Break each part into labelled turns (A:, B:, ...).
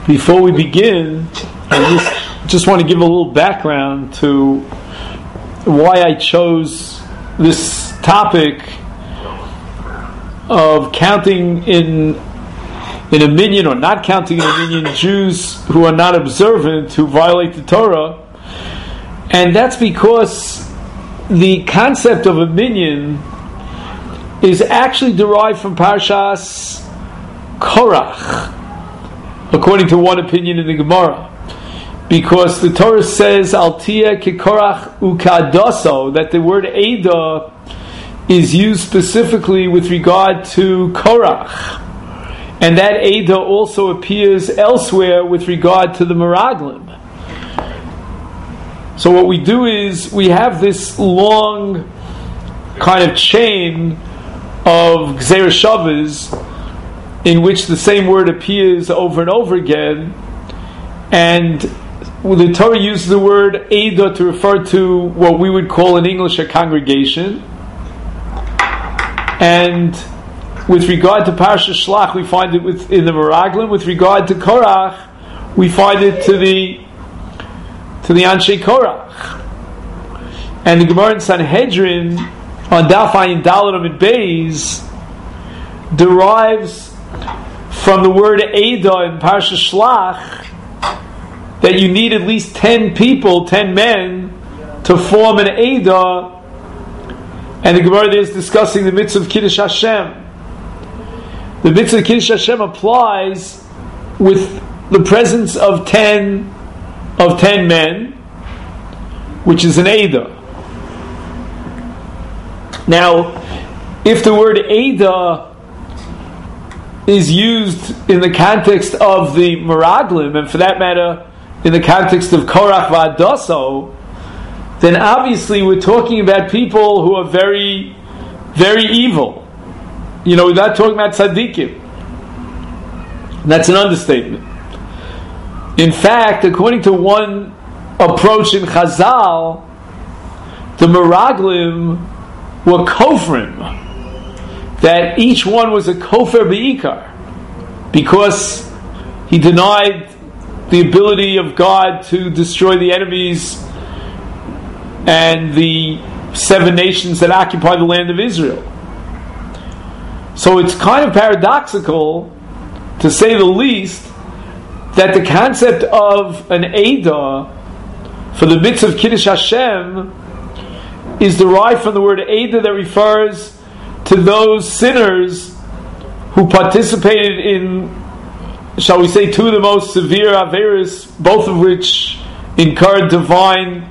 A: Before we begin, I just want to give a little background to why I chose this topic of counting in a minyan or not counting in a minyan Jews who are not observant, who violate the Torah. And that's because the concept of a minyan is actually derived from Parshas Korach, according to one opinion in the Gemara, because the Torah says Al Tiyeh Kekorach Ukadoso, that the word Eidah is used specifically with regard to Korach, and that Eidah also appears elsewhere with regard to the Meraglim. So what we do is we have this long kind of chain of Gzeir Shavas in which the same word appears over and over again, and the Torah uses the word Eidah to refer to what we would call in English a congregation, and with regard to Parashat Shlach we find it in the Meraglim. With regard to Korach we find it to the Anshe Korach. And the Gemara in Sanhedrin on Daf Ayin Daled Amud Beis derives from the word Eidah in Parashat Shlach that you need at least 10 people, 10 men, to form an Eidah. And the Gemara there is discussing the mitzvah of Kiddush Hashem. The mitzvah of Kiddush Hashem applies with the presence of 10 men, which is an Eidah. Now, if the word Eidah is used in the context of the Meraglim, and for that matter, in the context of Korach V'Adoso, then obviously we're talking about people who are very, very evil. You know, we're not talking about tzaddikim. That's an understatement. In fact, according to one approach in Chazal, the Meraglim were kofrim, that each one was a kofer be'ikar, because he denied the ability of God to destroy the enemies and the 7 nations that occupy the land of Israel. So it's kind of paradoxical, to say the least, that the concept of an Eidah for the mitzvah of Kiddush Hashem is derived from the word Eidah that refers to those sinners who participated in, shall we say, 2 of the most severe Averis, both of which incurred divine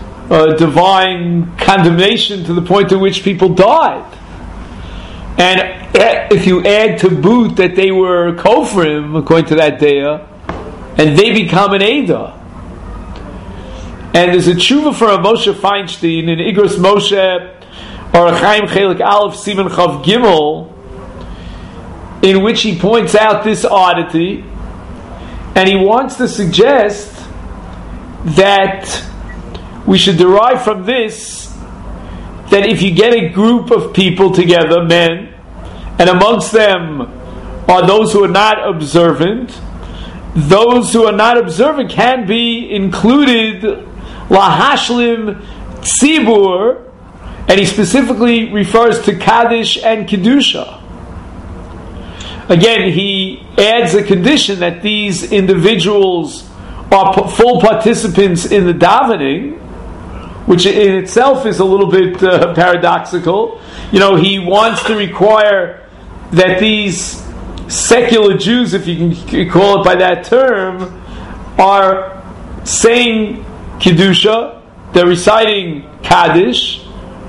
A: condemnation to the point at which people died. And if you add to boot that they were Kofrim, according to that Deah, and they become an Eidah. And there's a tshuva for a Moshe Feinstein in Igros Moshe or Chaim Chelik Aleph Siman Chav Gimel, in which he points out this oddity, and he wants to suggest that we should derive from this that if you get a group of people together, men, and amongst them are those who are not observant, those who are not observant can be included lahashlim tzibur, and he specifically refers to Kaddish and Kedusha. Again, he adds a condition that these individuals are full participants in the davening, which in itself is a little bit paradoxical. You know, he wants to require that these secular Jews, if you can call it by that term, are saying Kedusha, they're reciting Kaddish,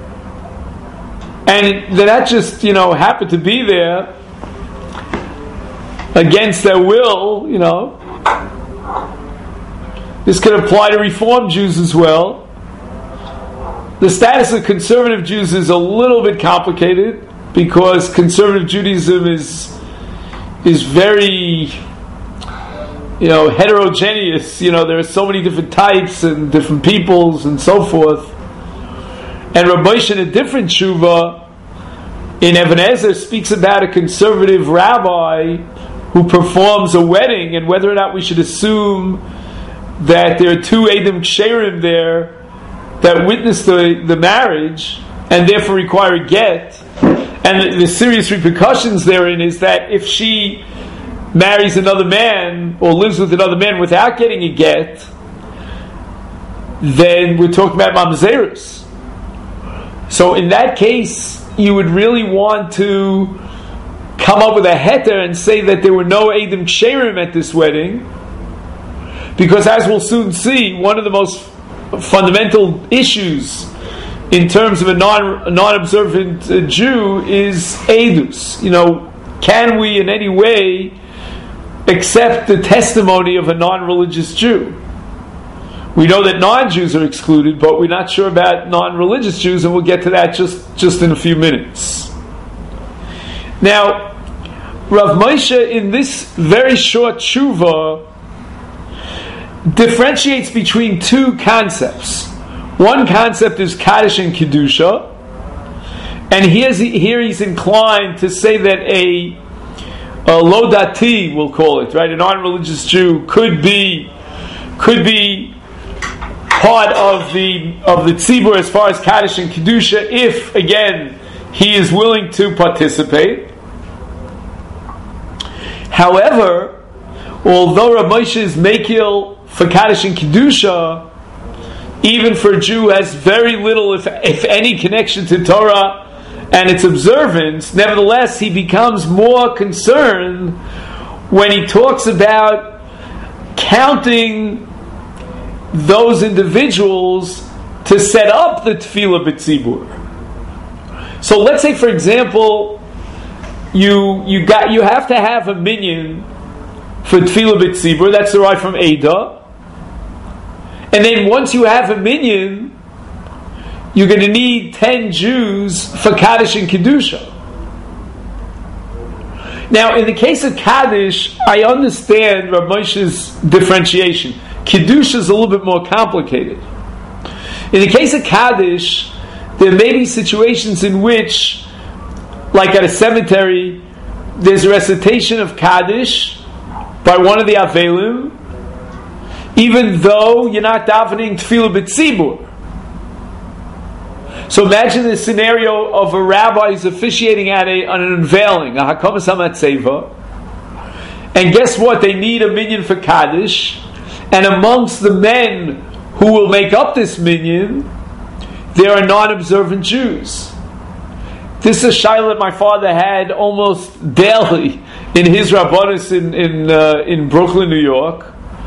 A: and they're not just, happen to be there against their will, This could apply to Reform Jews as well. The status of conservative Jews is a little bit complicated, because conservative Judaism is very, heterogeneous. There are so many different types and different peoples and so forth. And Rabbi Moshe, in a different tshuva, in Even Ezer, speaks about a conservative rabbi who performs a wedding, and whether or not we should assume that there are two Eidim Ksherim there that witness the marriage and therefore require a get. And the serious repercussions therein is that if she marries another man or lives with another man without getting a get, then we're talking about mamzerus. So in that case, you would really want to come up with a heter and say that there were no Eidim Ksherim at this wedding, because as we'll soon see, one of the most fundamental issues in terms of a non-observant Jew is edus. Can we in any way accept the testimony of a non-religious Jew? We know that non-Jews are excluded, but we're not sure about non-religious Jews, and we'll get to that just in a few minutes. Now, Rav Moshe, in this very short tshuva, differentiates between two concepts. One concept is Kaddish and Kedusha, and here he's inclined to say that a lo dati, we'll call it, right, a non-religious Jew could be part of the tzibur as far as Kaddish and Kedusha, if again he is willing to participate. However, although Rav Moshe is mekil for Kaddish and Kedusha, even for a Jew who has very little, if any, connection to Torah and its observance, nevertheless he becomes more concerned when he talks about counting those individuals to set up the Tefillah B'tzibur. So let's say, for example, you have to have a minyan for Tefillah B'tzibur. That's derived from Eidah. And then once you have a minyan, you're going to need 10 Jews for Kaddish and Kedusha. Now, in the case of Kaddish, I understand Rav Moshe's differentiation. Kedusha is a little bit more complicated. In the case of Kaddish, there may be situations in which, like at a cemetery, there's a recitation of Kaddish by one of the Avelim, even though you're not davening Tefillah B'tzibur. So imagine the scenario of a rabbi who's officiating on an unveiling, a Hakamas HaMatzeva, and guess what? They need a minyan for Kaddish, and amongst the men who will make up this minyan, there are non-observant Jews. This is a shayla that my father had almost daily in his Rabbanis in Brooklyn, New York.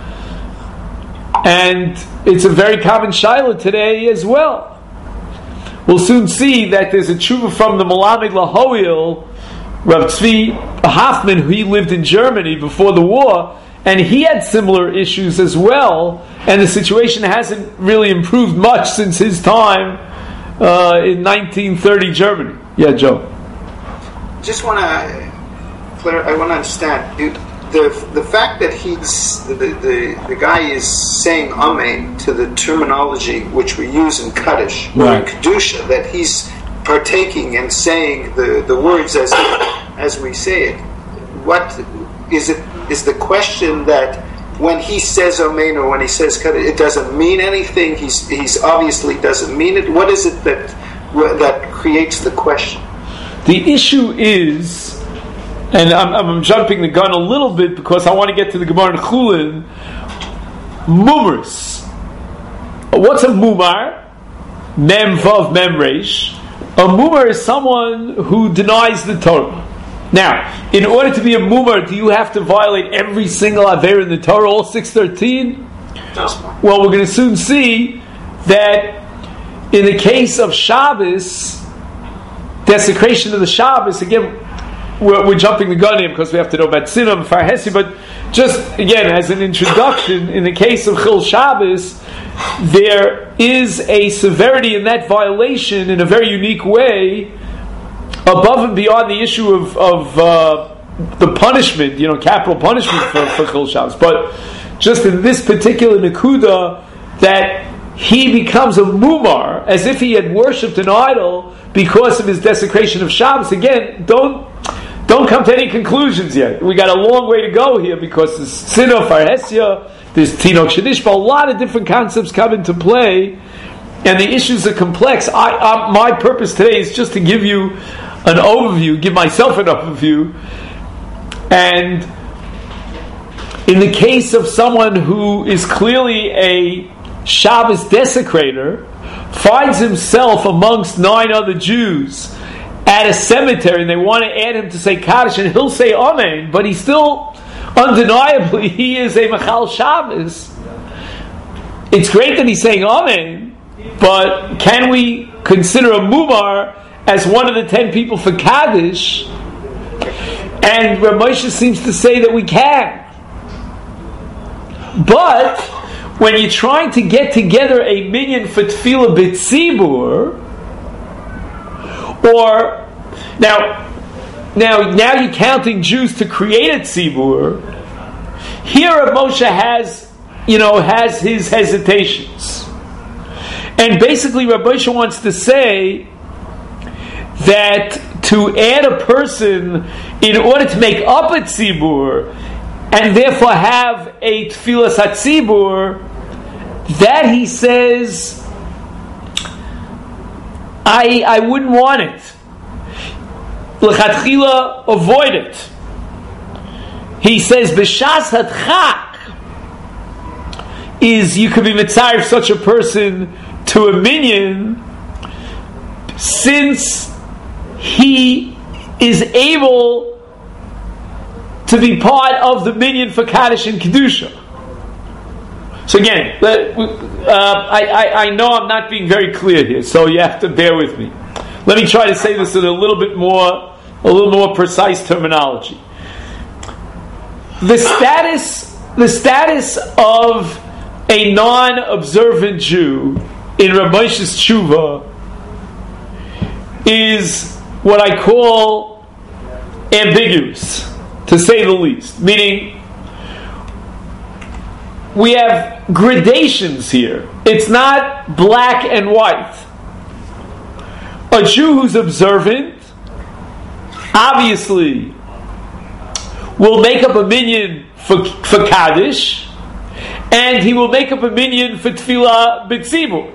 A: And it's a very common shayla today as well. We'll soon see that there's a tshuva from the Malamed Lahoil, Rav Tzvi Hoffman, who he lived in Germany before the war, and he had similar issues as well, and the situation hasn't really improved much since his time in 1930 Germany. Yeah, Joe.
B: Just want to I want to understand the fact that he's the guy is saying Amen to the terminology which we use in Kaddish or in Kedusha, that he's partaking and saying the words as we say it. What is it? Is the question that when he says Amen or when he says Kaddish, it doesn't mean anything? He's obviously doesn't mean it. What is it that creates the question?
A: The issue is, and I'm jumping the gun a little bit because I want to get to the Gemara in Chulin. Mumars. What's a mumar? Mem vav mem reish. A mumar is someone who denies the Torah. Now, in order to be a mumar, do you have to violate every single aver in the Torah, all 613? Well, we're going to soon see that in the case of Shabbos, desecration of the Shabbos, again, we're jumping the gun here because we have to know about Sinam and Farhesi, but just, again, as an introduction, in the case of Chil Shabbos, there is a severity in that violation in a very unique way, above and beyond the issue of the punishment, capital punishment for Chil Shabbos. But just in this particular Nakuda, that he becomes a mumar, as if he had worshipped an idol because of his desecration of Shabbos. Again, don't don't come to any conclusions yet. We got a long way to go here because there's Sinah, Farhesia, there's Tinok Shadishba, a lot of different concepts come into play, and the issues are complex. My purpose today is just to give you an overview, give myself an overview, and in the case of someone who is clearly a Shabbos desecrator, finds himself amongst 9 other Jews at a cemetery, and they want to add him to say Kaddish, and he'll say Amen, but he's still, undeniably, he is a Machal Shabbos. It's great that he's saying Amen, but can we consider a Mumar as one of the 10 people for Kaddish? And Rav Moshe seems to say that we can. But when you're trying to get together a minyan for Tefillah B'tzibur, or now you're counting Jews to create a tzibur. Here Rav Moshe has his hesitations, and basically Rav Moshe wants to say that to add a person in order to make up a tzibur and therefore have a tefillas hatzibur, that he says I wouldn't want it. L'chatchila, avoid it. He says b'shas hadchak is you could be mitzayir such a person to a minyan since he is able to be part of the minyan for Kaddish and Kedusha. So again, I know I'm not being very clear here, so you have to bear with me. Let me try to say this in a little more precise terminology. The status of a non-observant Jew in Rav Moshe's tshuva is what I call ambiguous, to say the least. Meaning, we have gradations here. It's not black and white. A Jew who's observant obviously will make up a minyan for Kaddish, and he will make up a minyan for Tefillah B'tzibur,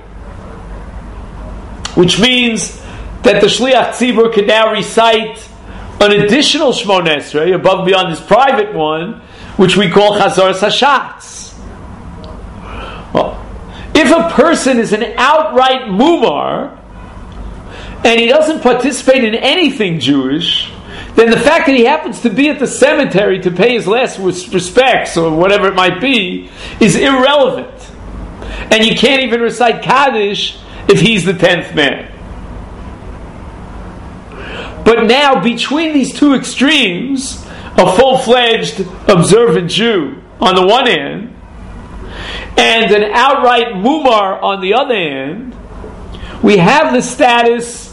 A: which means that the Shliach Tzibur can now recite an additional Shmoneh Esrei above and beyond his private one, which we call Chazar Sashatz. Well, if a person is an outright mumar and he doesn't participate in anything Jewish, then the fact that he happens to be at the cemetery to pay his last respects or whatever it might be is irrelevant. And you can't even recite Kaddish if he's the 10th man. But now, between these two extremes, a full-fledged observant Jew on the one hand, and an outright mumar on the other hand, we have the status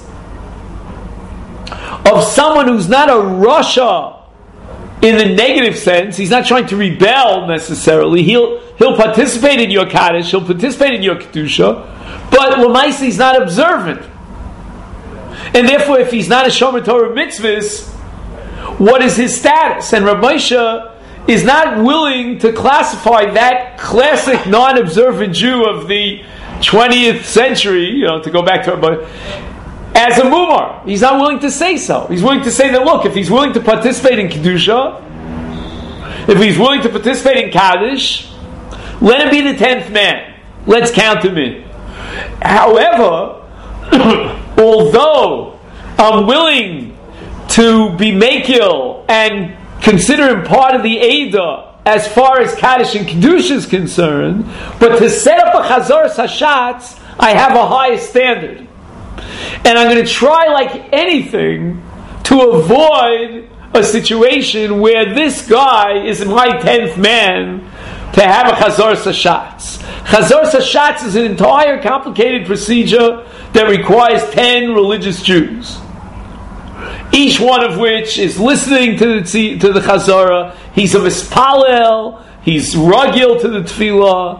A: of someone who's not a rasha in the negative sense. He's not trying to rebel necessarily. He'll participate in your Kaddish, he'll participate in your Kedusha, but l'maisa he's not observant. And therefore, if he's not a Shomer Torah mitzvahs, what is his status? And Rav Moshe is not willing to classify that classic non-observant Jew of the 20th century, to go back to Rabbi, as a mumar. He's not willing to say so. He's willing to say that, look, if he's willing to participate in Kedusha, if he's willing to participate in Kaddish, let him be the 10th man. Let's count him in. However, although I'm willing to be Mekil and consider him part of the Eidah as far as Kaddish and Kedusha is concerned, but to set up a Chazar Sashatz, I have a higher standard. And I'm going to try like anything to avoid a situation where this guy is my 10th man to have a Chazar Sashatz. Chazar Sashatz is an entire complicated procedure that requires 10 religious Jews, each one of which is listening to the Chazara. He's a mispalel, he's ragil to the tefillah.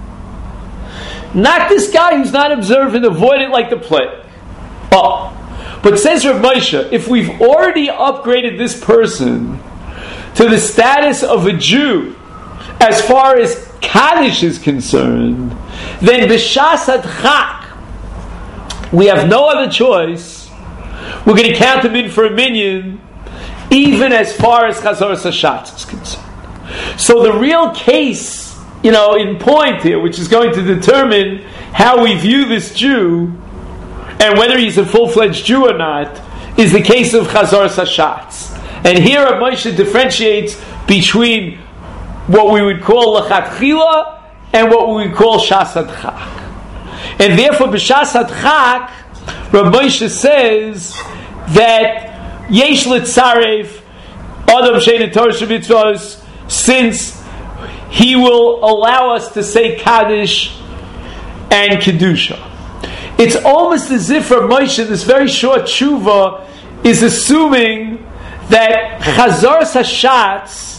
A: Not this guy who's not observant, avoid it like the plague. But says Rav Moshe, if we've already upgraded this person to the status of a Jew as far as Kaddish is concerned, then b'shas adchak we have no other choice. We're going to count him in for a minyan, even as far as Chazoras Hashatz is concerned. So the real case, in point here, which is going to determine how we view this Jew and whether he's a full-fledged Jew or not, is the case of Chazoras Hashatz. And here Rav Moshe differentiates between what we would call Lechatchila and what we would call Shas Adchak. And therefore, b'Shas Adchak, Rav Moshe says that Yesh L'Tzarev Adam Shein Torah Shemitzvos, since he will allow us to say Kaddish and Kedusha. It's almost as if Rav Moshe, this very short tshuva, is assuming that Chazoras Hashatz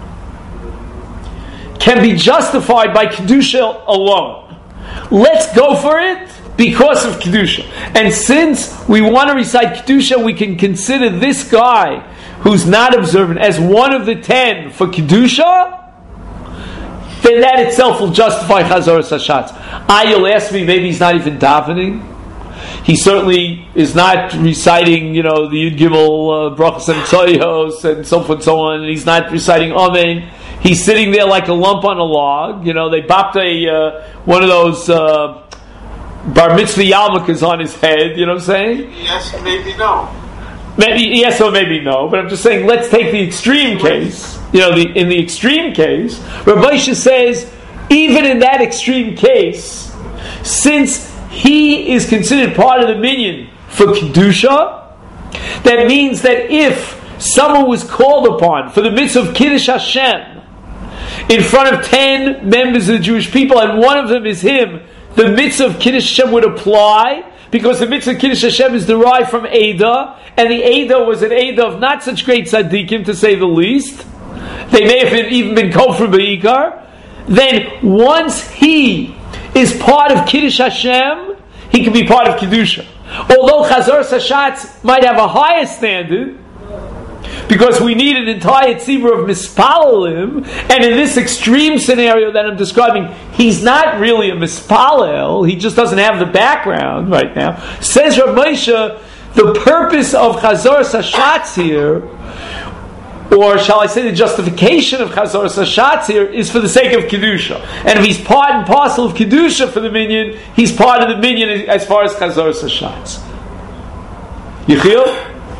A: can be justified by Kedusha alone. Let's go for it because of Kedusha. And since we want to recite Kedusha, we can consider this guy who's not observant as one of the 10 for Kedusha, then that itself will justify Chazoras Hashatz. You'll ask me, maybe he's not even davening. He certainly is not reciting, the Yud Gimel Brachos and Tzoyos and so forth and so on. And he's not reciting Amen. He's sitting there like a lump on a log. They bopped one of those bar mitzvah yarmulkes on his head. You know what I'm saying?
B: Yes, maybe no.
A: Maybe yes or maybe no. But I'm just saying, let's take the extreme case. In the extreme case, Rav Moshe says, even in that extreme case, since he is considered part of the minyan for Kedusha, that means that if someone was called upon for the mitzvah of Kiddush Hashem in front of 10 members of the Jewish people, and one of them is him, the mitzvah of Kiddush Hashem would apply, because the mitzvah of Kiddush Hashem is derived from Eidah, and the Eidah was an Eidah of not such great tzaddikim, to say the least. They may have even been kofar b'ikar. Then once he is part of Kiddush Hashem, he can be part of Kedusha. Although Chazoras Hashatz might have a higher standard, because we need an entire tzibur of mispalalim, and in this extreme scenario that I'm describing, he's not really a mispalel, he just doesn't have the background right now. Says Rav Moshe, the purpose of Chazoras Hashatz here, or shall I say the justification of Chazoras Hashatz here, is for the sake of Kedusha. And if he's part and parcel of Kedusha for the minyan, he's part of the minyan as far as Chazoras Hashatz. Yechiel?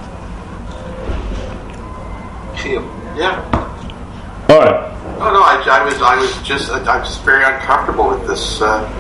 B: Yeah.
A: All right.
B: No. I was just very uncomfortable with this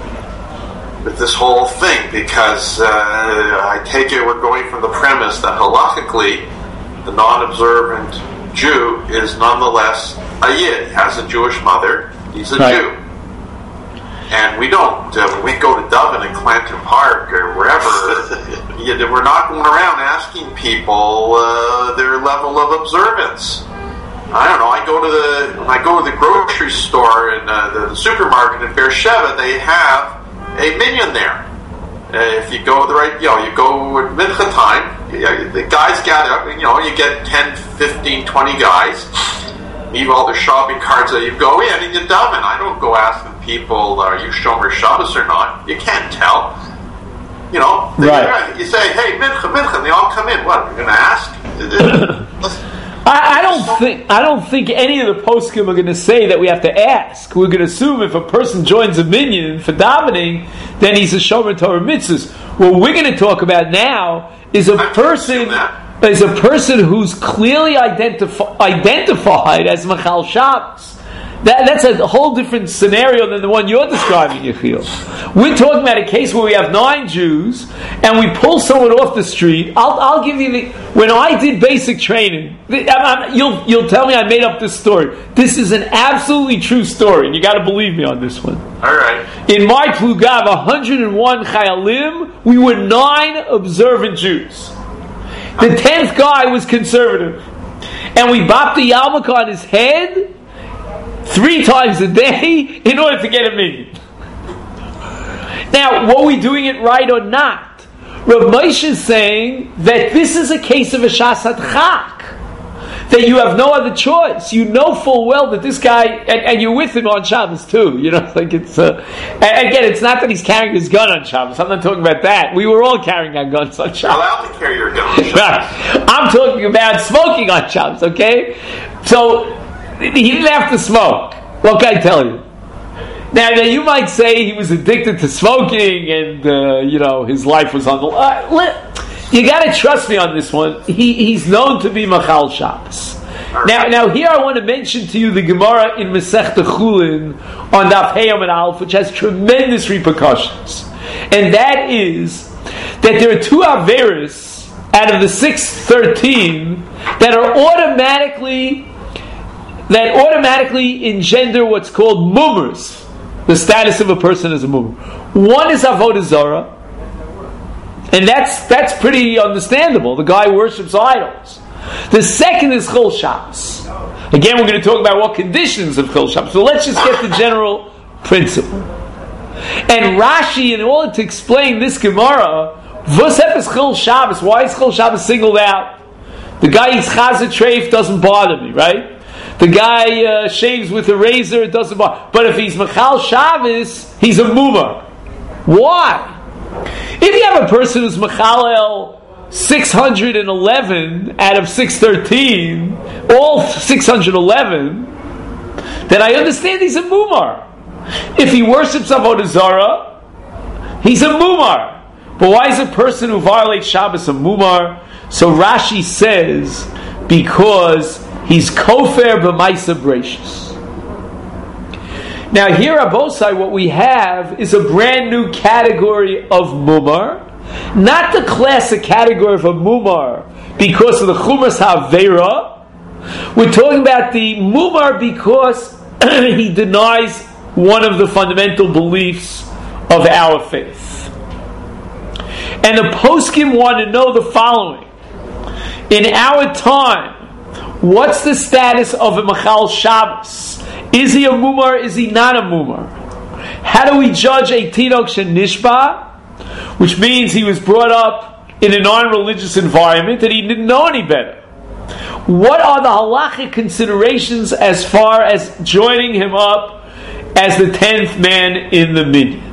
B: whole thing, because I take it we're going from the premise that halachically the non-observant Jew is nonetheless a Yid. He has a Jewish mother. He's a Jew. And we don't, when we go to Dublin and Clanton Park or wherever, we're not going around asking people their level of observance. I don't know. When I go to the grocery store and the supermarket in Beersheba, they have a minyan there. If you go you go at mincha time, the guys gather up, you get 10, 15, 20 guys, leave all their shopping carts, you go in and you daven. I don't go asking people, are you Shomer Shabbos or not? You can't tell. Right. You say, hey, mincha, and they all come in. What, you're going to ask?
A: I don't think any of the poskim are going to say that we have to ask. We're going to assume if a person joins a minyan for davening, then he's a shomer Torah mitzvahs. What we're going to talk about now is a person who's clearly identified as Machal Shabbos. That's a whole different scenario than the one you're describing, Yechiel. We're talking about a case where we have 9 Jews and we pull someone off the street. I'll give you when I did basic training, you'll tell me I made up this story. This is an absolutely true story, and you got to believe me on this one.
B: All right.
A: In my plugav, 101 chayalim, we were 9 observant Jews. The 10th guy was conservative, and we bopped the yarmulke on his head 3 times a day in order to get a minyan. Now, were we doing it right or not? Rav Moshe is saying that this is a case of a shas hadchak, that you have no other choice. You know full well that this guy, and you're with him on Shabbos too. Like it's. Again, it's not that he's carrying his gun on Shabbos. I'm not talking about that. We were all carrying our guns on Shabbos.
C: Allowed to carry your gun on Shabbos.
A: I'm talking about smoking on Shabbos. Okay, so he didn't have to smoke. What can I tell you? Now you might say he was addicted to smoking, and his life was on the line. You got to trust me on this one. He's known to be Machal Shabbos. Now here I want to mention to you the Gemara in Masechta Chulin on Daf Hey Amud Aleph, which has tremendous repercussions, and that is that there are two averos out of the 613 that automatically engender what's called mumers, the status of a person as a mummer. One is avodah zarah, and that's pretty understandable. The guy worships idols. The second is Chol Shabbos. Again, we're going to talk about what conditions of Chol Shabbos. So let's just get the general principle. And Rashi, in order to explain this Gemara, Vosef is Chol Shabbos. Why is Chol Shabbos singled out? The guy eats chazah treif, doesn't bother me, right? The guy shaves with a razor, it doesn't bother. But if he's Machal Shabbos, he's a mumar. Why? If you have a person who's Machalel 611 out of 613, all 611, then I understand he's a mumar. If he worships Avodah Zarah, he's a mumar. But why is a person who violates Shabbos a mumar? So Rashi says, because he's kofer b'maisa breishis. Now here, Abosai, what we have is a brand new category of mumar, not the classic category of a mumar because of the Chumas Havera. We're talking about the mumar because he denies one of the fundamental beliefs of our faith. And the poskim want to know the following. In our time, what's the status of a Machal Shabbos? Is he a mumar? Is he not a mumar? How do we judge a Tinok Shenishba? Which means he was brought up in a non-religious environment and he didn't know any better. What are the halachic considerations as far as joining him up as the 10th man in the minyan?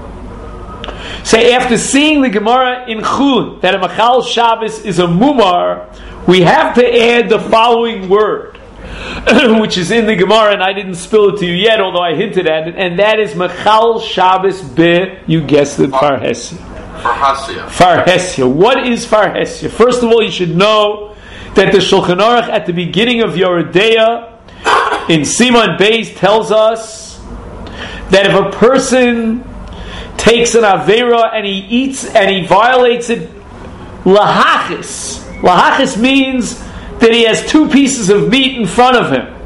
A: Say, after seeing the Gemara in Chulin that a Machal Shabbos is a mumar, we have to add the following word, which is in the Gemara, and I didn't spill it to you yet, although I hinted at it, and that is Machal Shabbos be, you guessed it, Farhesia. Farhesia. What is Farhesia? First of all, you should know that the Shulchan Aruch at the beginning of Yoredeya in Siman Beis tells us that if a person takes an Avera and he eats and he violates it, lahachis. Lahachis means that he has two pieces of meat in front of him.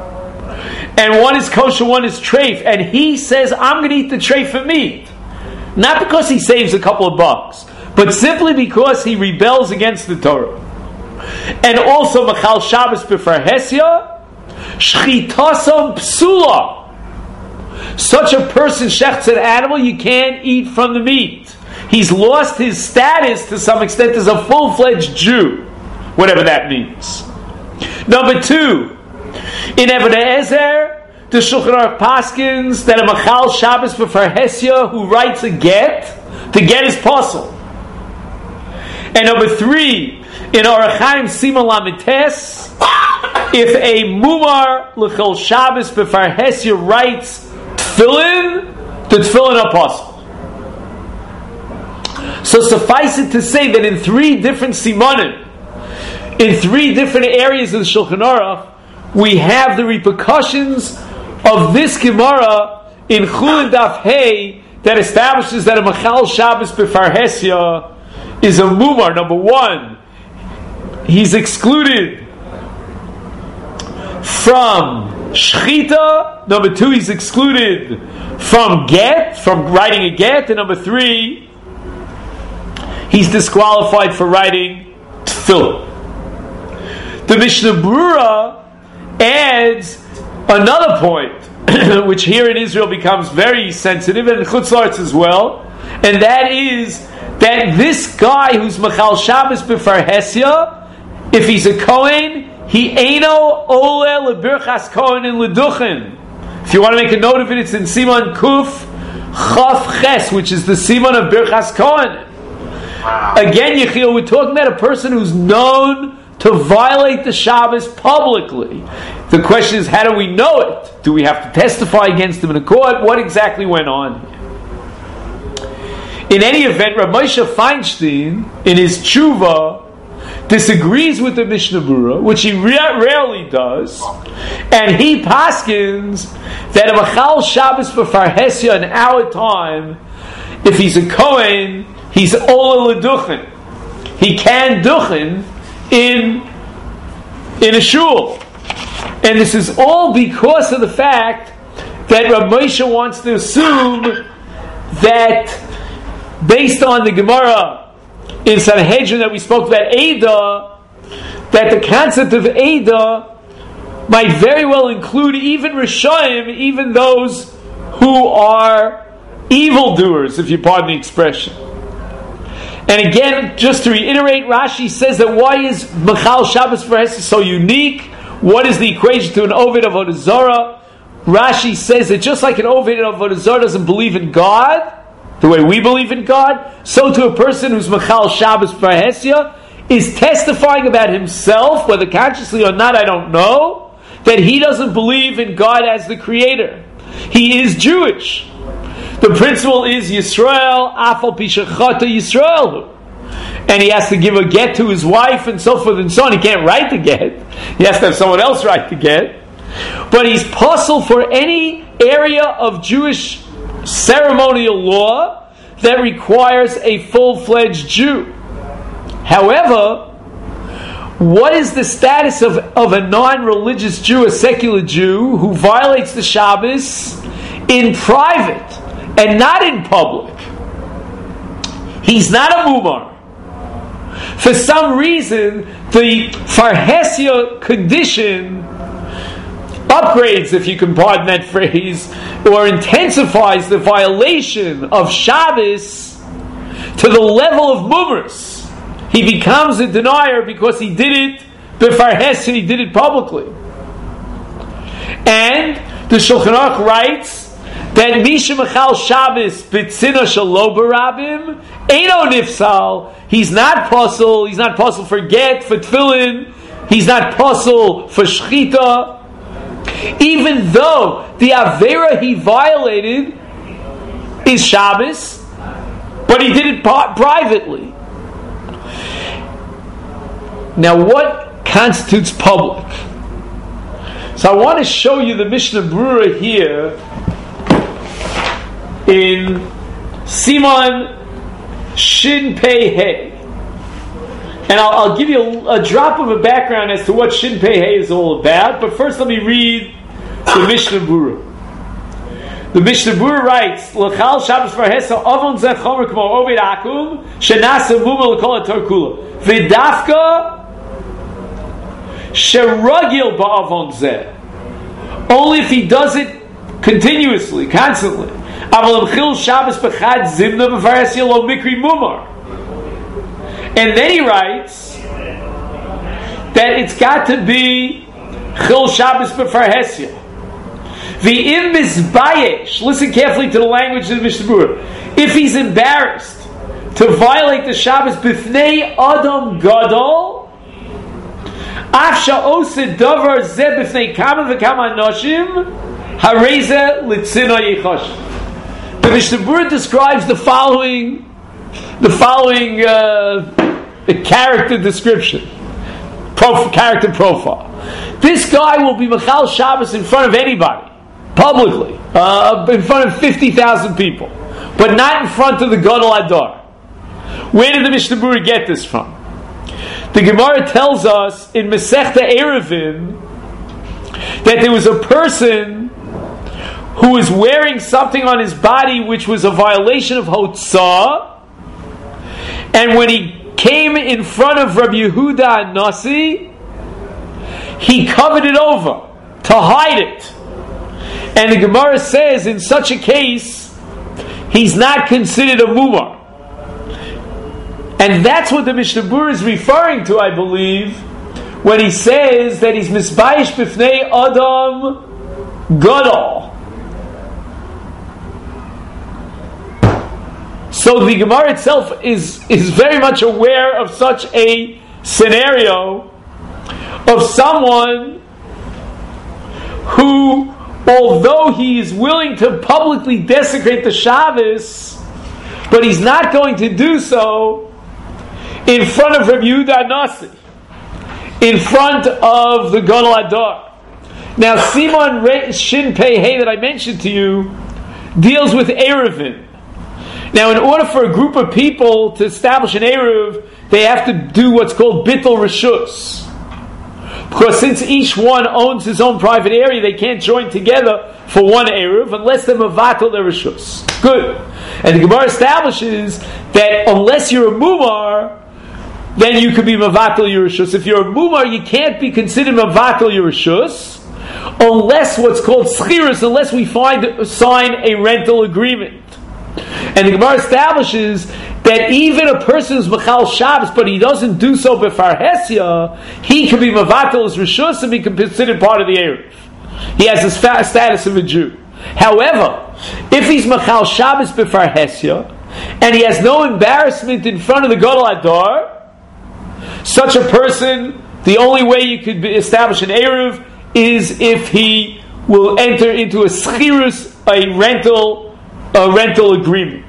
A: And one is kosher, one is treif. And he says, I'm going to eat the treif of meat. Not because he saves a couple of bucks, but simply because he rebels against the Torah. And also, Machal Shabbos b'farhesia, shchitasom psula. Such a person shechts an animal, you can't eat from the meat. He's lost his status to some extent as a full-fledged Jew, whatever that means. Number two, in Evanei Ezer, the Shulchan Aruch paskins that a Machal Shabbos b'farhesia who writes a get, the get is possible. And number three, in Orach Chaim Siman Lamed Tes, if a mumar l'chol Shabbos b'farhesia writes tefillin, the tefillin are possible. So suffice it to say that in three different simanim, in three different areas of the Shulchan Aruch, we have the repercussions of this Gemara in Chulin Daf Hey that establishes that a Machal Shabbos b'farhesia is a mumar. Number one, he's excluded from shchita. Number two, he's excluded from get, from writing a get. And number three, he's disqualified for writing tefillah. The Mishnah Brura adds another point, which here in Israel becomes very sensitive, and in Chutz La'aretz as well, and that is that this guy who's Machal Shabbos b'farhesia, if he's a Kohen, he eino ole lebirchas Kohen in leduchen. If you want to make a note of it, it's in Siman Kuf Chaf Ches, which is the Siman of Birchas Kohen. Again, Yechiel, we're talking about a person who's known to violate the Shabbos publicly. The question is, how do we know it? Do we have to testify against him in a court? What exactly went on here? In any event, Rav Moshe Feinstein, in his tshuva, disagrees with the Mishnah Berurah, which he rarely does, and he paskins that a Machal Shabbos for Farhesia in our time, if he's a Kohen, he's Ola L'Duchen. He can Duchen in a shul. And this is all because of the fact that Rav Moshe wants to assume that, based on the Gemara in Sanhedrin that we spoke about Eidah, that the concept of Eidah might very well include even Rishonim, even those who are evildoers, if you pardon the expression. And again, just to reiterate, Rashi says that why is Machal Shabbos Farhesia so unique? What is the equation to an Ovid of Avodah Zarah? Rashi says that just like an Ovid of Avodah Zarah doesn't believe in God, the way we believe in God, so to a person who's Machal Shabbos Farhesia is testifying about himself, whether consciously or not, I don't know, that he doesn't believe in God as the Creator. He is Jewish. The principle is Yisrael, Afal Pishachata Yisrael. And he has to give a get to his wife and so forth and so on. He can't write the get. He has to have someone else write the get. But he's puzzled for any area of Jewish ceremonial law that requires a full-fledged Jew. However, what is the status of a non-religious Jew, a secular Jew, who violates the Shabbos in private and not in public? He's not a mumar. For some reason, the Farhesia condition upgrades, if you can pardon that phrase, or intensifies the violation of Shabbos to the level of mumars. He becomes a denier because he did it b'farhesia, he did it publicly. And the Shulchan Aruch writes that Misha Machal Shabbos b'tzina shelo barabim eino nifsal. He's not puzzle. He's not puzzle for get, for tefillin. He's not puzzle for shchita. Even though the avera he violated is Shabbos, but he did it privately. Now, what constitutes public? So I want to show you the Mishnah Berurah here in Siman Shin Pei Hey. And I'll give you a drop of a background as to what Shin Pei Hey is all about. But first let me read the Mishnah Berurah. The Mishnah Berurah writes, L'chal Shabbos Farhesia avon zeh chomer k'mo oved akum shenasa mumah l'kol haTorah kula v'dafka sheragil ba'avon zeh. Only if he does it continuously, constantly. Aval l'chil Shabbos b'chad zimna b'farhesia lo mikri mumar. And then he writes that it's got to be Chil Shabbos b'farhesia. V'im mizbayesh. Listen carefully to the language of the Mishnah Berurah. If he's embarrassed to violate the Shabbos b'fnei adam gadol, af sha'osed davar zeh b'fnei kama v'kama anoshim, hareze litzina yichosh. The Mishnah Berurah describes the following character description, character profile. This guy will be Machal Shabbos in front of anybody, publicly, in front of 50,000 people, but not in front of the Gadol Adar. Where did the Mishnah Berurah get this from? The Gemara tells us in Masechta Eruvin that there was a person who was wearing something on his body which was a violation of Hotzah, and when he came in front of Rabbi Yehuda Nasi, he covered it over to hide it. And the Gemara says in such a case, he's not considered a mumar. And that's what the Mishnah Berurah is referring to, I believe, when he says that he's misbayish b'fnei adam gadol. So the Gemara itself is very much aware of such a scenario of someone who, although he is willing to publicly desecrate the Shabbos, but he's not going to do so in front of Rabbi Yehuda Nasi, in front of the Gadol Adar. Now, Simon Shin Pei Hey that I mentioned to you deals with Eruvin. Now, in order for a group of people to establish an Eruv, they have to do what's called Bittul Rishus. Because since each one owns his own private area, they can't join together for one Eruv unless they're Mavatal their Rishus. Good. And the Gemara establishes that unless you're a Mumar, then you could be Mavatal your Rishus. If you're a Mumar, you can't be considered Mavatal your Rishus unless what's called Schirus, unless we sign a rental agreement. And the Gemara establishes that even a person who's Mechal Shabbos, but he doesn't do so b'far Hesya, he can be Mavatal his Rishus and be considered part of the Eruv. He has the status of a Jew. However, if he's Mechal Shabbos b'far Hesya, and he has no embarrassment in front of the Gadol Adar, such a person, the only way you could establish an Eruv is if he will enter into a schirus, a rental agreement.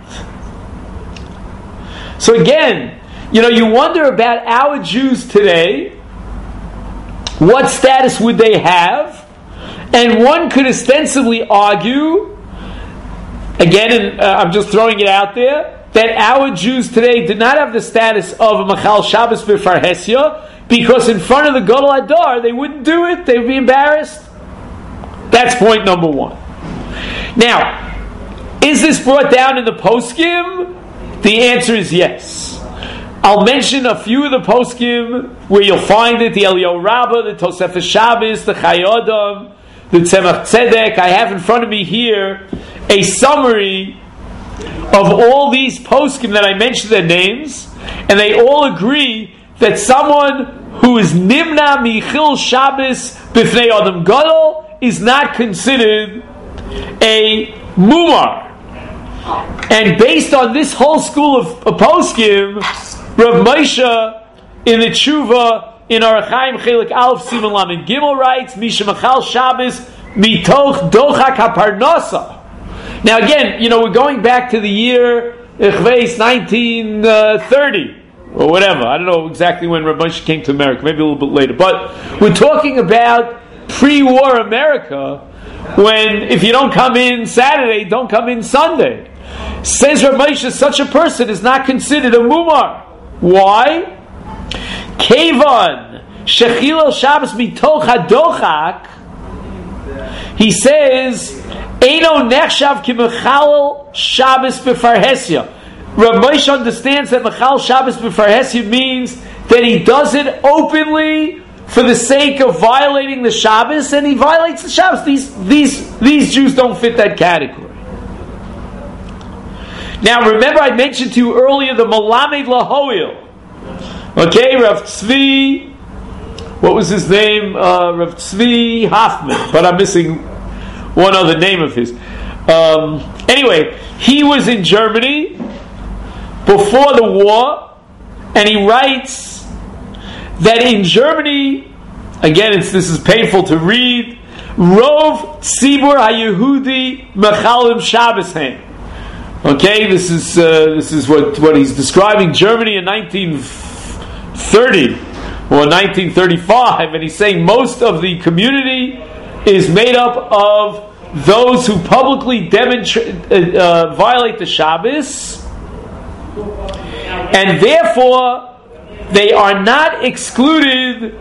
A: So again, you wonder about our Jews today. What status would they have? And one could ostensibly argue, again, and I'm just throwing it out there, that our Jews today did not have the status of a Machal Shabbos b'far Hesya, because in front of the Gadol Adar, they wouldn't do it, they would be embarrassed. That's point number one. Now, is this brought down in the poskim? The answer is yes. I'll mention a few of the poskim where you'll find it: the Eliyahu Rabbah, the Tosefes Shabbos, the Chayei Adam, the Tzemach Tzedek. I have in front of me here a summary of all these poskim that I mentioned their names, and they all agree that someone who is Nimna Michil Shabbos B'fnei Adam Gadol is not considered a Mumar. And based on this whole school of poskim, Rav Moshe in the Tshuva in Orach Chaim Chelik Aleph Siman Lamed Gimel writes, Misha Machal Shabbos Mitoch Dochak HaParnasa. Now again, we're going back to the year 1930 or whatever. I don't know exactly when Rav Moshe came to America, maybe a little bit later. But we're talking about pre-war America, when if you don't come in Saturday, don't come in Sunday. Says Rav Moshe, such a person is not considered a Mumar. Why? Kevan Shechilel Shabbos Mitoch HaDochak. He says, Eino Nechshav Ki Mechal Shabbos B'far Hesya. Rav Moshe understands that Mechal Shabbos B'far Hesya means that he does it openly for the sake of violating the Shabbos, and he violates the Shabbos. These Jews don't fit that category. Now, remember I mentioned to you earlier the Malamed Lahoil. Okay, Rav Tzvi, what was his name? Rav Tzvi Hoffman, but I'm missing one other name of his. Anyway, he was in Germany before the war, and he writes that in Germany, again, this is painful to read, Rov Tzibur HaYehudi Mechalim Shabbos Haim. Okay, this is what he's describing Germany in 1930 or 1935, and he's saying most of the community is made up of those who publicly violate the Shabbos, and therefore they are not excluded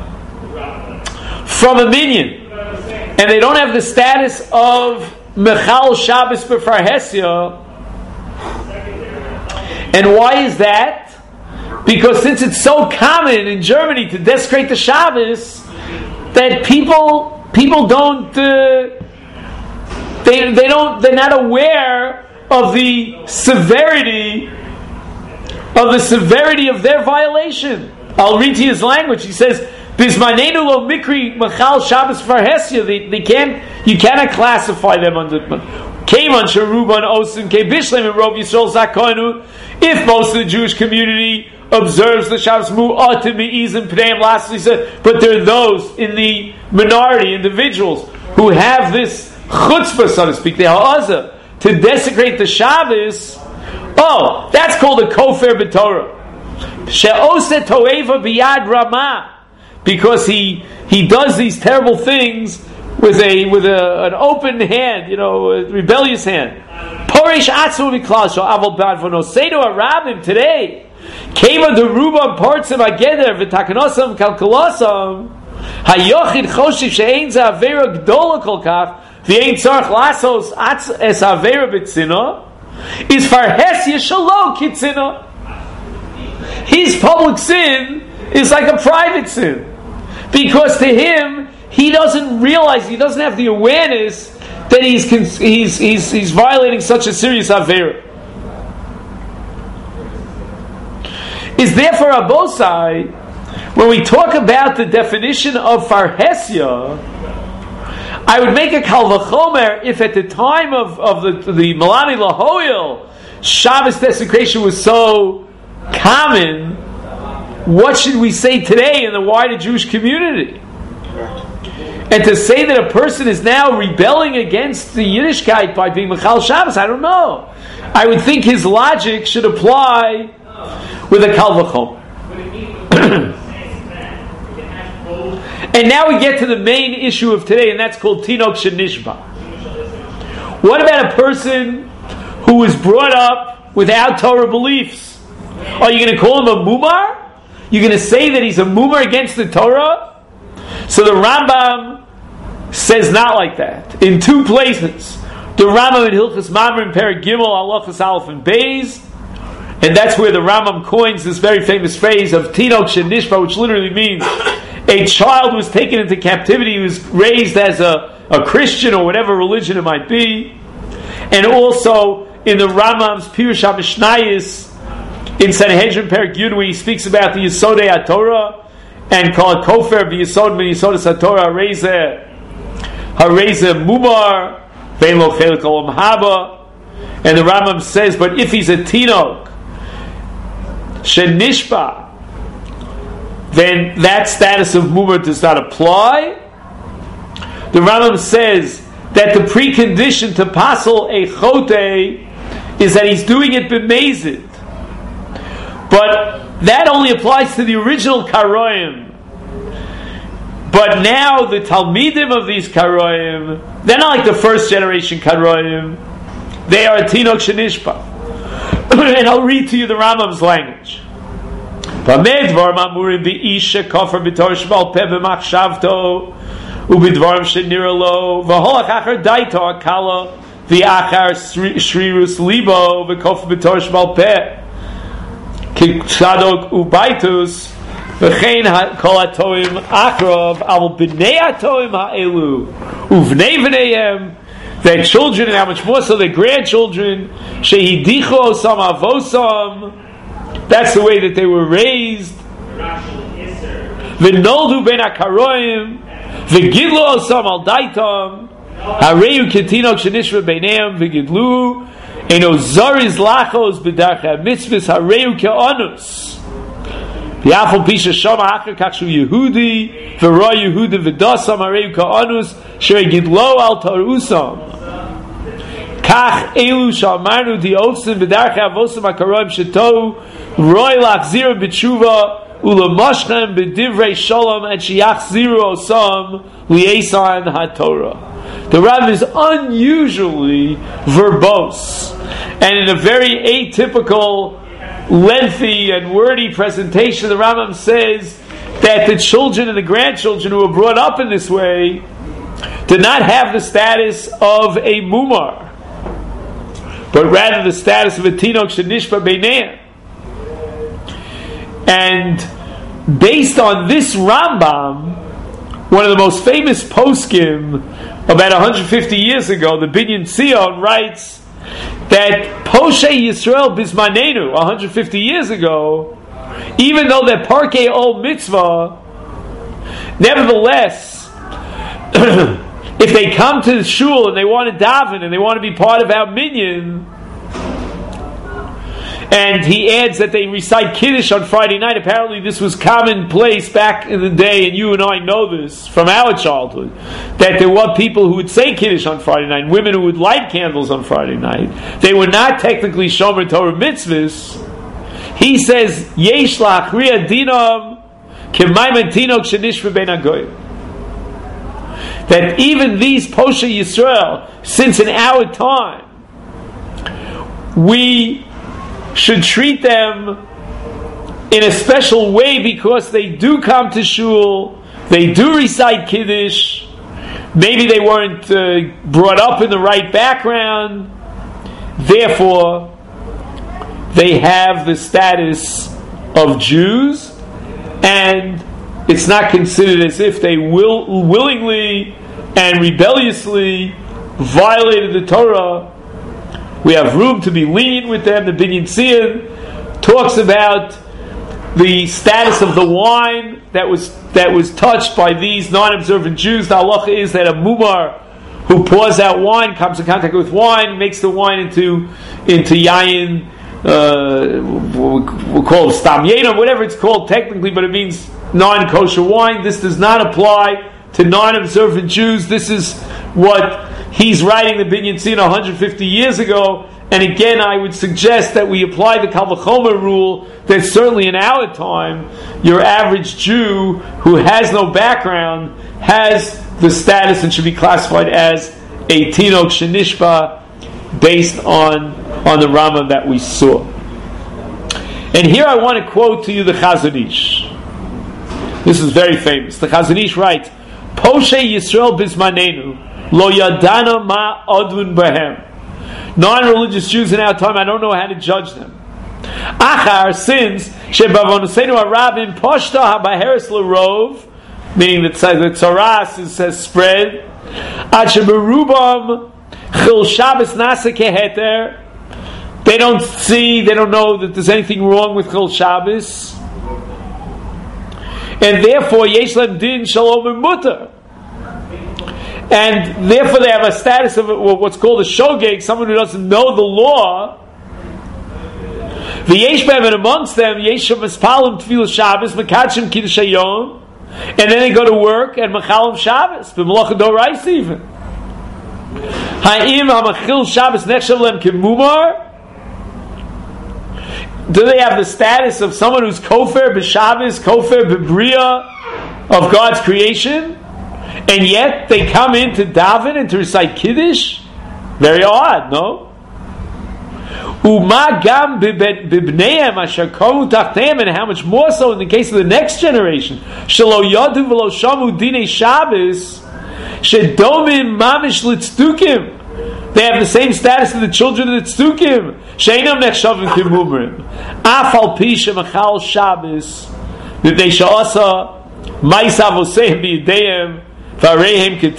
A: from a minyan, and they don't have the status of Mechal Shabbos B'far Hesya. And why is that? Because since it's so common in Germany to desecrate the Shabbos, that people don't they're not aware of the severity of the severity of their violation. I'll read to you his language. He says, "Bismanenu lo mikri machal Shabbos farhesia." You cannot classify them under Kevan sheruban osim kebishlem and Rov Yisrael zakonu. If most of the Jewish community observes the Shabbos mu'atim me'izim pneim, lastly said, but there are those in the minority, individuals, who have this chutzpah, so to speak, the ha'azah, to desecrate the Shabbos. Oh, that's called a kofer b'Torah. She'oseh toeva b'yad ramah, because he does these terrible things with an open hand, a rebellious hand. Porish atzu miklal aval bad v'noseinu harabim today. Keva de rubam parts of ageder v'takanosam kalkulosam hayochid choshiv she'ein ze avera gdola kol kach v'ein tzarich lasos es avera b'tzina is farhesia shalo kitzina. His public sin is like a private sin, because to him he doesn't realize, he doesn't have the awareness that he's violating such a serious avera. Is therefore Abosai, when we talk about the definition of farhesia, I would make a kal v'chomer if at the time of the Malani Lahoil Shabbos desecration was so common. What should we say today in the wider Jewish community? And to say that a person is now rebelling against the Yiddishkeit by being Mechal Shabbos, I don't know. I would think his logic should apply with a kal v'chomer. And now we get to the main issue of today, and that's called Tinok Shenishba. What about a person who was brought up without Torah beliefs? Are you going to call him a mumar? You're going to say that he's a mumar against the Torah? So the Rambam says not like that. In two places. The Rambam in Hilchas Mamre in Perek Gimel, Halachas Aleph and Beis, and that's where the Rambam coins this very famous phrase of Tinok Shenishba, which literally means a child was taken into captivity, he was raised as a Christian or whatever religion it might be. And also in the Rambam's Pirush HaMishnayis in Sanhedrin Perek Yud, where he speaks about the Yesodei HaTorah and called Kofer b'Yesod min Yesodei HaTorah Hareze Mumar Vein Lo Chelik Olam Haba. And the Rambam says, but if he's a Tinok Shenishba, then that status of Mumar does not apply. The Rambam says that the precondition to pasal a chote is that he's doing it b'mezid. But that only applies to the original karoim. But now the talmidim of these karoim, they're not like the first generation karoim. They are a tinok shenishba. And I'll read to you the Rambam's language. B'medvar mamurim b'isha kofar b'tor shebal peh b'machshavto u'b'dvarim shenira lo v'holach achar daito akala v'achar shrirus libo v'kofar b'tor shebal peh k'tzadok u'baitus v'chein kol ha'toim akrav al b'nei ha'toim ha'elu u'vnei v'neihem, their children, and how much more so their grandchildren, shehidicho osam avosam, that's the way that they were raised. V'noldu ben hakaroim v'gidlu osam al daitam hareyu ketinok shenishva beineim v'gidlu eno zariz lachos b'darcha mitzvahs hareyu ke'onus v'afal pisha shama achar kakshu Yehudi v'ra Yehudi v'dasam hareyu ke'onus shere gidlo al tarusam kach elu shamarnu diofsim b'darcha avosam hakaroim shetou roy lachzira b'tshuva ulamashchem b'divrei shalom and sheyachziru osam liaison haTorah. The Rav is unusually verbose, and in a very atypical, lengthy and wordy presentation, the Rambam says that the children and the grandchildren who were brought up in this way did not have the status of a mumar, but rather the status of a tinok shenishba beineim. And based on this Rambam, one of the most famous poskim about 150 years ago, the Binyan Tzion, writes that Poshe Yisrael Bismanenu 150 years ago, even though they're Parkei Ol Mitzvah, nevertheless, if they come to the shul and they want to daven and they want to be part of our minyan, and he adds that they recite Kiddush on Friday night. Apparently this was commonplace back in the day, and you and I know this from our childhood, that there were people who would say Kiddush on Friday night, women who would light candles on Friday night. They were not technically Shomer Torah mitzvahs. He says, Yesh la'achriya dinam k'mayman tinok shenishva ben hagoyim. That even these Poshe Yisrael, since in our time, we should treat them in a special way because they do come to shul, they do recite Kiddush, maybe they weren't brought up in the right background, therefore they have the status of Jews, and it's not considered as if they willingly and rebelliously violated the Torah. We have room to be lenient with them. The Binyan Tzion talks about the status of the wine that was touched by these non-observant Jews. The halacha is that a mumar who pours out wine, comes in contact with wine, makes the wine into yayin, we'll call it stam yenam, whatever it's called technically, but it means non-kosher wine. This does not apply to non-observant Jews. This is what he's writing the Binyan Tzion 150 years ago, and again I would suggest that we apply the Kal Vachomer rule that certainly in our time, your average Jew who has no background has the status and should be classified as a Tinok Shenishba based on the Rambam that we saw. And here I want to quote to you the Chazon Ish. This is very famous. The Chazon Ish writes, Poshe Yisrael Bismanenu Lo yadana ma adun bahem. Non-religious Jews in our time, I don't know how to judge them. Achar, since shebavonosenu harabim poshta habaheres lerov, meaning that the tzaras has spread. Ad sheberubam chil Shabbos nasa keheter. They don't know that there's anything wrong with chil Shabbos, and therefore yesh lem din shalom mutter. And therefore they have a status of what's called a shogeg, someone who doesn't know the law. V'yesh b'hem, and amongst them, yesh mispalim tefillah Shabbos, mekadshim kiddush hayom, and then they go to work and mechalim Shabbos, b'melacha doraisa even. Ha'im ha'machil Shabbos nechshav lem k'mumar. Do they have the status of someone who's kofer b'Shabbos, kofer b'bria of God's creation? And yet they come in to daven and to recite Kiddush? Very odd, no? Uma gam bibneim asher komu tachteim, and how much more so in the case of the next generation. Shelo yadu v'lo shamu dinei Shabbos shedomim mamish litzdukim. They have the same status as the children of the tzdukim. Sheinam nechshavim kimumrim. Af al pi shemachal Shabbos v'dei sha'asa ma'isa voseim b'yideim. And then the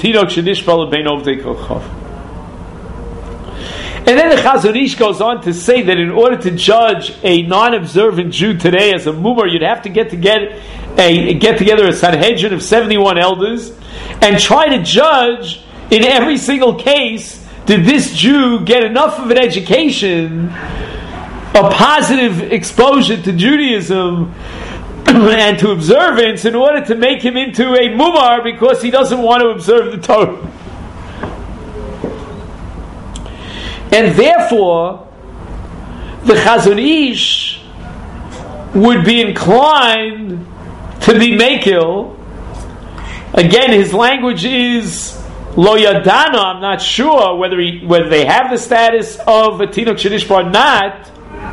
A: Chazon Ish goes on to say that in order to judge a non-observant Jew today as a mumar, you'd have to get together a Sanhedrin of 71 elders and try to judge in every single case, did this Jew get enough of an education, a positive exposure to Judaism and to observance in order to make him into a mumar because he doesn't want to observe the Torah. And therefore, the Chazon Ish would be inclined to be mekil. Again, his language is lo yadana. I'm not sure whether they have the status of a Tinok Shenishba or not.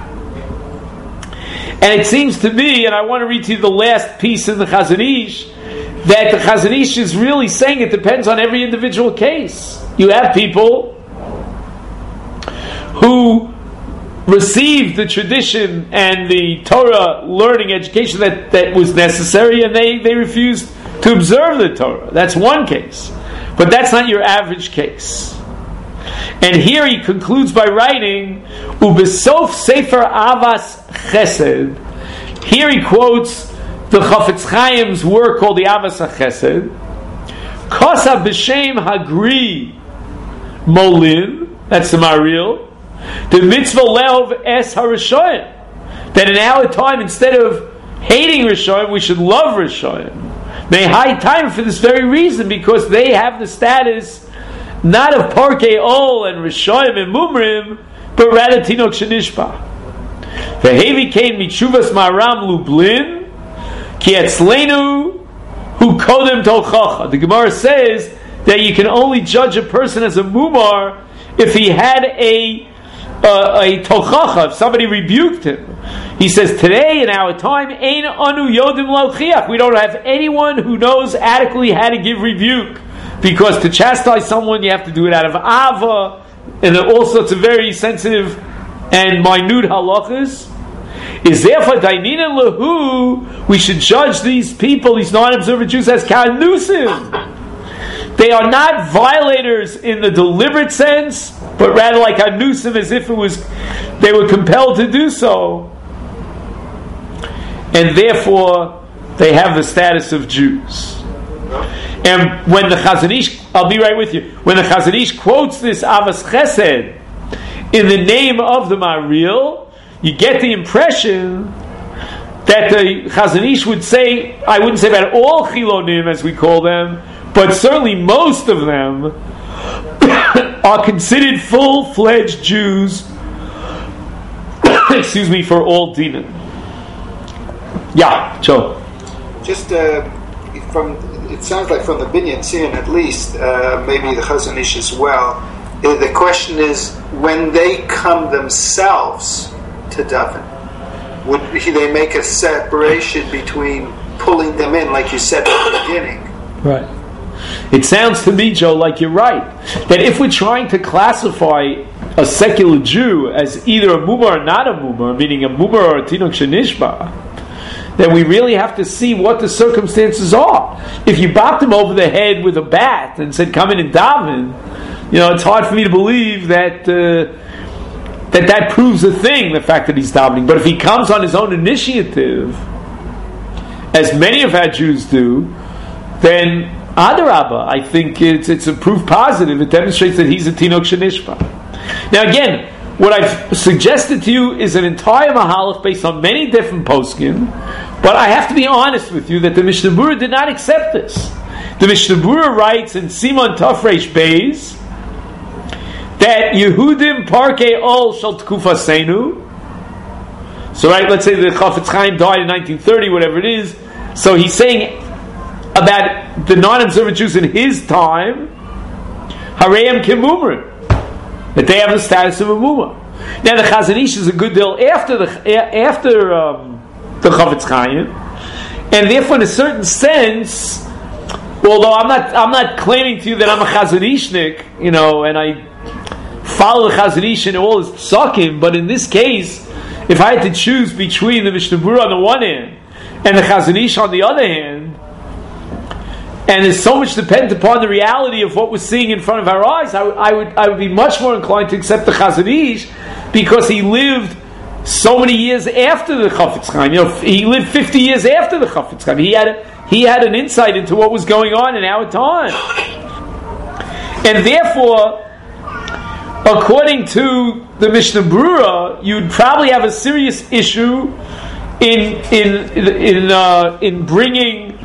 A: And it seems to me, and I want to read to you the last piece in the Chazon Ish, that the Chazon Ish is really saying it depends on every individual case. You have people who received the tradition and the Torah learning education that was necessary, and they refused to observe the Torah. That's one case. But that's not your average case. And here he concludes by writing, Ubesof Sefer Avas Chesed. Here he quotes the Chafetz Chaim's work called the Avas HaChesed. Kosa B'Shem Hagri Molin, that's the Maril, the Mitzvah Leov Es HaRishoyim, that in our time, instead of hating Rishoyim, we should love Rishoyim. They hide time for this very reason, because they have the status not of Parkei Ol and Rishoyim and Mumrim, but rather Tinok Shenishpa. Ve'hevi Kain Mitshuvas Maram Lublin Ki Etzlenu Hu Kodem Tochacha. The Gemara says that you can only judge a person as a Mumar if he had a Tochacha, if somebody rebuked him. He says, today in our time, Ein Anu Yodim Lalchiach. We don't have anyone who knows adequately how to give rebuke. Because to chastise someone, you have to do it out of Ava, and all sorts of very sensitive and minute halachas. Is therefore Dainin and Lahu, we should judge these people, these non-observant Jews, as Kanusim. They are not violators in the deliberate sense, but rather like Anusim, as if they were compelled to do so. And therefore, they have the status of Jews. And when the Chazon Ish, I'll be right with you, when the Chazon Ish quotes this Avas Chesed in the name of the Maril, you get the impression that the Chazon Ish would say, I wouldn't say about all Chilonim as we call them, but certainly most of them are considered full-fledged Jews excuse me, for all dinim. Yeah, Joe.
B: Just it sounds like from the Binyan Tzion at least, maybe the Chazon Ish as well, the question is, when they come themselves to daven, would they make a separation between pulling them in, like you said at the beginning?
A: Right. It sounds to me, Joe, like you're right, that if we're trying to classify a secular Jew as either a mumar or not a mumar, meaning a mumar or a tinok shenishba, then we really have to see what the circumstances are. If you bopped him over the head with a bat and said, come in and daven, it's hard for me to believe that that proves a thing, the fact that he's davening. But if he comes on his own initiative, as many of our Jews do, then Adarabba, I think it's a proof positive. It demonstrates that he's a Tinok Shenishba. Now again, what I've suggested to you is an entire Mahalach based on many different poskim, but I have to be honest with you that the Mishnah Berurah did not accept this. The Mishnah Berurah writes in Simon Tafresh Beis that Yehudim Parkei Ol Shal Tkufasenu. So right, let's say the Chafetz Chaim died in 1930, whatever it is. So he's saying about the non-observant Jews in his time, Hareim Kimumrim, that they have the status of a mumah. Now the Chazon Ish is a good deal after the Chafetz Chaim, and therefore, in a certain sense, although I'm not claiming to you that I'm a Chazon Ishnik, and I follow the Chazon Ish in all his psakim, but in this case, if I had to choose between the Mishnah Berurah on the one hand and the Chazon Ish on the other hand, and there's so much dependent upon the reality of what we're seeing in front of our eyes, I would be much more inclined to accept the Chazon Ish, because he lived so many years after the Chafetz Chaim. He lived 50 years after the Chafetz Chaim. He had an insight into what was going on in our time, and therefore, according to the Mishnah Berurah, you'd probably have a serious issue in bringing.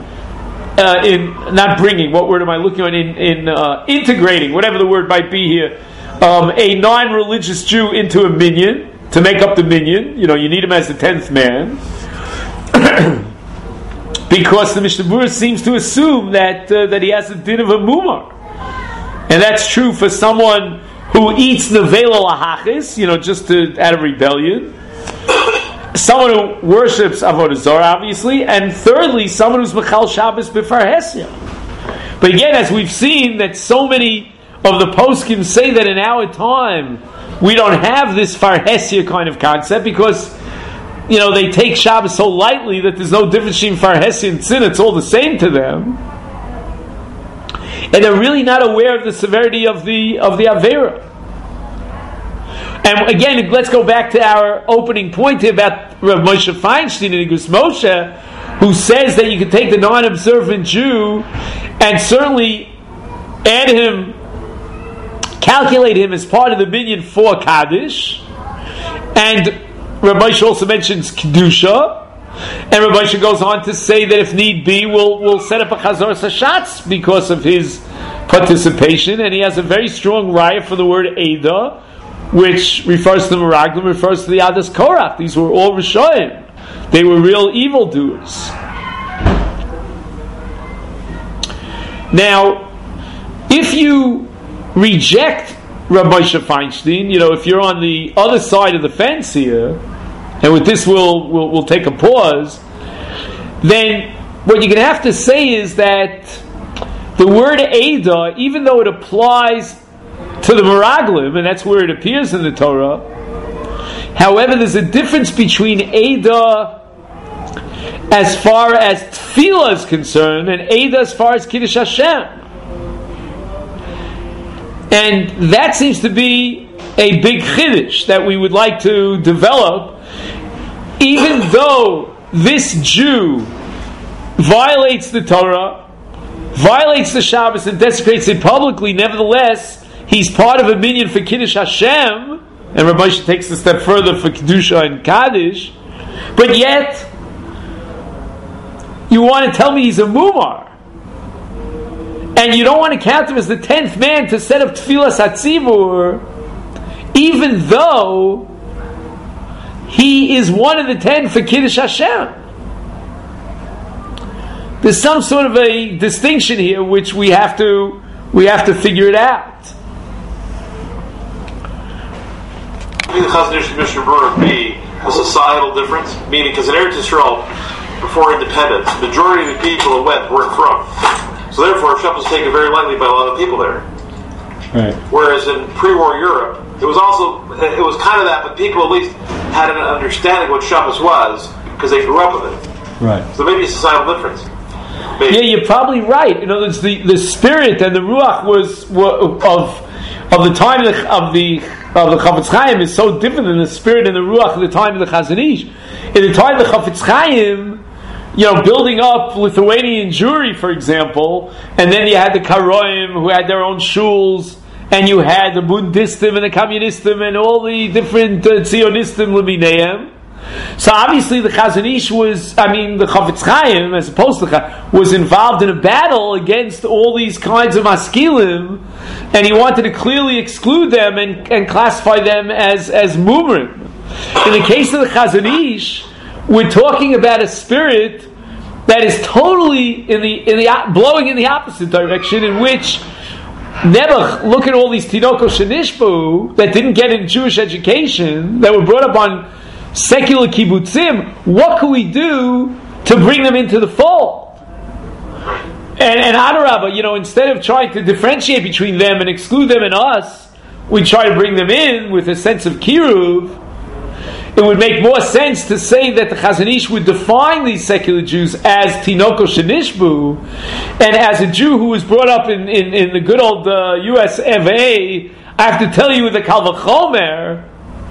A: Integrating, whatever the word might be here, a non-religious Jew into a minyan, to make up the minyan. You need him as the 10th man. Because the Mishnah Berurah seems to assume that he has a din of a mumar. And that's true for someone who eats nevela lahachis, just out of rebellion. Someone who worships Avodah Zarah, obviously, and thirdly, someone who's Mechal Shabbos b'farhesia. But again, as we've seen, that so many of the poskim say that in our time we don't have this farhesia kind of concept, because they take Shabbos so lightly that there's no difference between farhesia and sin; it's all the same to them. and they're really not aware of the severity of the Avera. And again, let's go back to our opening point here about Rav Moshe Feinstein and Igus Moshe, who says that you can take the non-observant Jew and certainly add him, calculate him as part of the minyan for Kaddish. And Rav Moshe also mentions Kedusha. And Rav Moshe goes on to say that if need be, we'll set up a Chazor Sashatz because of his participation. And he has a very strong raya for the word Eidah, which refers to the Meraglim, refers to the Adas Korach. These were all Rishoyim. They were real evildoers. Now, if you reject Rav Moshe Feinstein, if you're on the other side of the fence here, and with this we'll take a pause, then what you're going to have to say is that the word Eidah, even though it applies to the Meraglim, and that's where it appears in the Torah, however, there's a difference between Eidah as far as Tefillah is concerned and Eidah as far as Kiddush Hashem. And that seems to be a big chiddush that we would like to develop. Even though this Jew violates the Torah, violates the Shabbos, and desecrates it publicly, nevertheless, he's part of a minyan for Kiddush Hashem, and Rav Moshe takes a step further for Kedusha and Kaddish, but yet, you want to tell me he's a Mumar, and you don't want to count him as the 10th man to set up Tfilas HaTzibur, even though he is one of the 10 for Kiddush Hashem. There's some sort of a distinction here which we have to figure it out.
C: The Chazon Ish Mishnah Berurah be a societal difference, meaning because in Eretz Yisrael, before independence, the majority of the people that went weren't from. So therefore, Shabbos was taken very lightly by a lot of people there.
A: Right.
C: Whereas in pre-war Europe, it was kind of that, but people at least had an understanding what Shabbos was because they grew up with it.
A: Right.
C: So maybe a societal difference. Maybe.
A: Yeah, you're probably right. In other words, the spirit and the ruach of the time of the Chafetz Chaim is so different than the spirit and the ruach of the time of the Chazon Ish. In the time of the Chafetz Chaim, building up Lithuanian Jewry, for example, and then you had the Karoim who had their own shuls, and you had the Bundistim and the Communistim and all the different Zionistim Lemineim. So obviously the Chazon Ish the Chafetz Chaim, as opposed to was involved in a battle against all these kinds of maskilim, and he wanted to clearly exclude them and classify them as mumrim. In the case of the Chazon Ish, we're talking about a spirit that is totally blowing in the opposite direction, in which Nebuch, look at all these Tinoko Shenishbu that didn't get in Jewish education, that were brought up on secular kibbutzim. What can we do to bring them into the fold? And Adarabah, instead of trying to differentiate between them and exclude them and us, we try to bring them in with a sense of kiruv. It would make more sense to say that the Chazon Ish would define these secular Jews as Tinoko Shenishbu, and as a Jew who was brought up in the good old US of A, I have to tell you with the Kal Vachomer,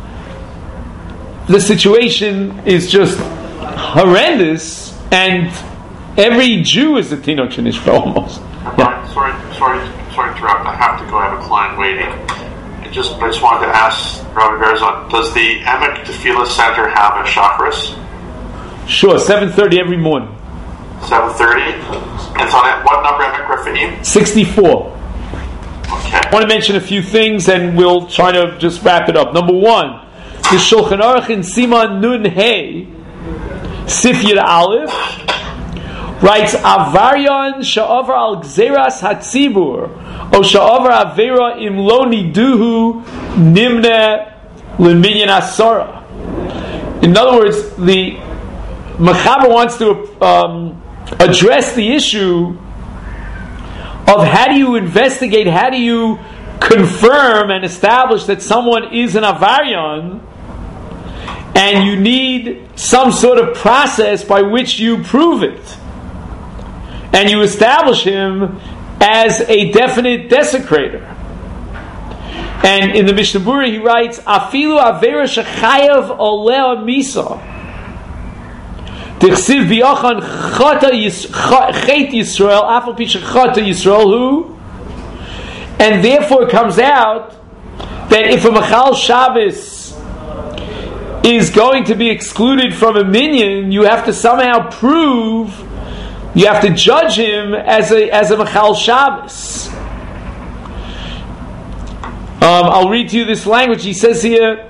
A: the situation is just horrendous, and every Jew is a Tinok Shenishbu almost.
D: Yeah. Sorry to interrupt. I have to go. I have a client waiting. I just wanted to ask Rabbi Berzon, does the Emek Tefillah Center have a Shacharis?
A: Sure, 7:30 every morning.
D: 7:30? And it's on what number Emek Rafinim?
A: 64.
D: Okay.
A: I want to mention a few things and we'll try to just wrap it up. Number one, the Shulchan Aruch in Siman Nun Hey, Sif Yud Aleph, writes Avaryan Sha'avar al Gzeras Hatzibur O Sha'avar Avera Im Lo Niduhu Nimne L'Minyan Asara. In other words, the Mechaber wants to address the issue of how do you investigate, how do you confirm and establish that someone is an Avaryan, and you need some sort of process by which you prove it. And you establish him as a definite desecrator. And in the Mishnah Berurah he writes, Afilu avera shechayav oleh misa. Dichsiv biyachan chet Yisrael, afal pi shechata Yisrael hu. And therefore it comes out that if a Machal Shabbos is going to be excluded from a minyan, you have to somehow prove, you have to judge him as a Machal Shabbos. I'll read to you this language. He says here,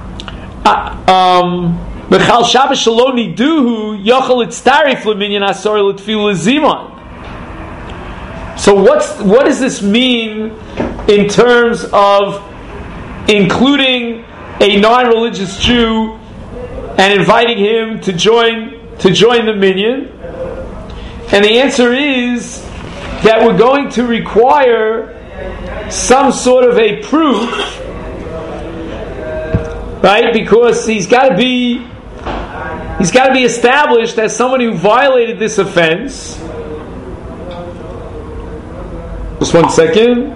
A: Mechal Shabbos shelo niduhu yochel itztarif leminyan asor letfilu ziman. So what does this mean in terms of including a non-religious Jew and inviting him to join the minyan? And the answer is that we're going to require some sort of a proof, right? Because he's got to be established as someone who violated this offense. Just 1 second.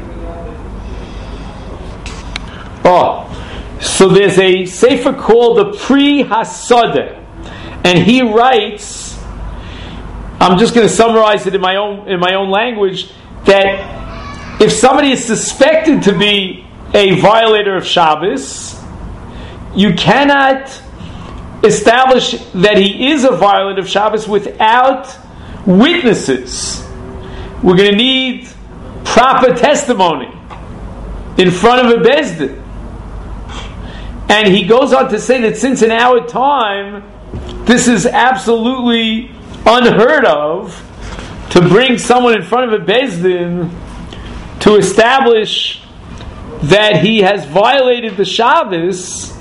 A: So there's a sefer called the Pri Hasadeh, and he writes, I'm just going to summarize it in my own language, that if somebody is suspected to be a violator of Shabbos, you cannot establish that he is a violator of Shabbos without witnesses. We're going to need proper testimony in front of a Bezdin. And he goes on to say that since in our time, this is absolutely unheard of, to bring someone in front of a Bezdin to establish that he has violated the Shabbos,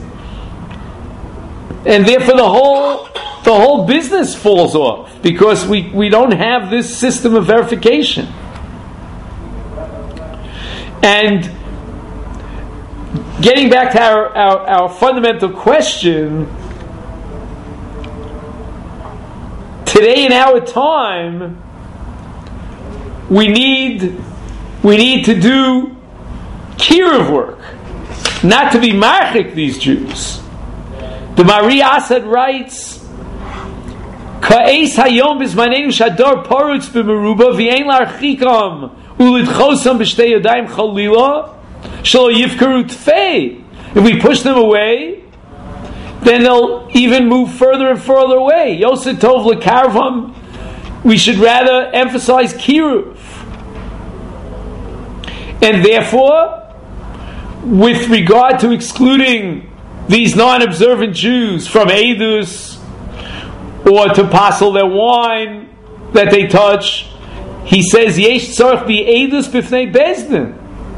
A: and therefore the whole business falls off, because we don't have this system of verification. And getting back to our fundamental question, today in our time, we need to do kiruv work, not to be marchik these Jews. The Mari Asad writes, Ka'es hayom bizmanenu shador porutz b'meruba v'ein larchikam ulidchosam b'shtei yadayim chalila shelo yifkaru tfei. If we push them away, then they'll even move further and further away. Yosef tov lekarvam. We should rather emphasize kiruv. And therefore, with regard to excluding these non-observant Jews from Eidus, or to passel their wine that they touch, he says, Yesh tzarech bi Eidus b'fnei Bezdin.